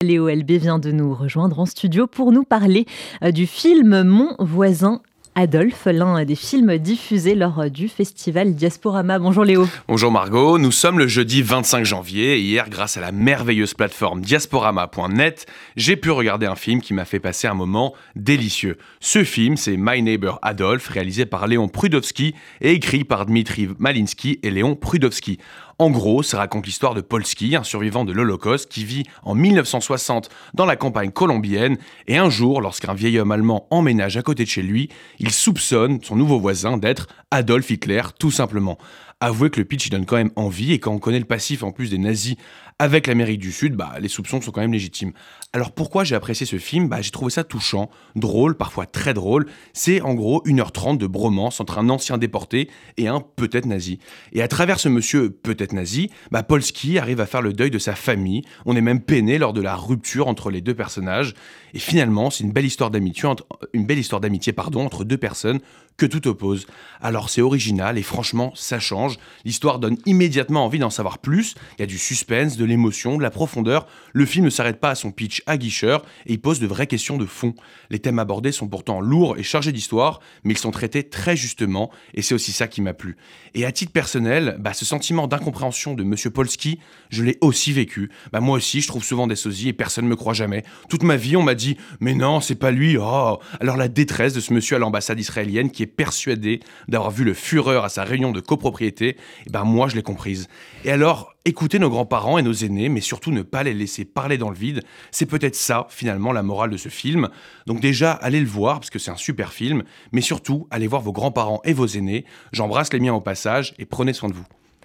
Léo LB vient de nous rejoindre en studio pour nous parler du film Mon voisin Adolphe, l'un des films diffusés lors du festival Diasporama. Bonjour Léo. Bonjour Margot, nous sommes le jeudi 25 janvier et hier, grâce à la merveilleuse plateforme diasporama.net, j'ai pu regarder un film qui m'a fait passer un moment délicieux. Ce film, c'est My Neighbor Adolphe, réalisé par Léon Prudowski et écrit par Dmitri Malinsky et Léon Prudowski. En gros, ça raconte l'histoire de Polski, un survivant de l'Holocauste qui vit en 1960 dans la campagne colombienne et un jour, lorsqu'un vieil homme allemand emménage à côté de chez lui, il soupçonne son nouveau voisin d'être Adolf Hitler, tout simplement. Avouez que le pitch il donne quand même envie et quand on connaît le passif en plus des nazis avec l'Amérique du Sud, les soupçons sont quand même légitimes. Alors pourquoi j'ai apprécié ce film ? J'ai trouvé ça touchant, drôle, parfois très drôle. C'est en gros 1h30 de bromance entre un ancien déporté et un peut-être nazi. Et à travers ce monsieur peut-être nazi, Polski arrive à faire le deuil de sa famille. On est même peiné lors de la rupture entre les deux personnages. Et finalement, c'est une belle histoire d'amitié entre deux personnes que tout oppose. Alors c'est original et franchement, ça change. L'histoire donne immédiatement envie d'en savoir plus. Il y a du suspense, de l'émotion, de la profondeur. Le film ne s'arrête pas à son pitch aguicheur et il pose de vraies questions de fond. Les thèmes abordés sont pourtant lourds et chargés d'histoire, mais ils sont traités très justement et c'est aussi ça qui m'a plu. Et à titre personnel, ce sentiment d'incompréhension de Monsieur Polski, je l'ai aussi vécu. Moi aussi, je trouve souvent des sosies et personne ne me croit jamais. Toute ma vie, on m'a dit « Mais non, c'est pas lui, oh !» Alors la détresse de ce monsieur à l'ambassade israélienne qui est persuadé d'avoir vu le Führer à sa réunion de copropriété, moi je l'ai comprise. Et alors, écouter nos grands-parents et nos aînés, mais surtout ne pas les laisser parler dans le vide, c'est peut-être ça, finalement, la morale de ce film. Donc déjà, allez le voir, parce que c'est un super film, mais surtout, allez voir vos grands-parents et vos aînés. J'embrasse les miens au passage, et prenez soin de vous.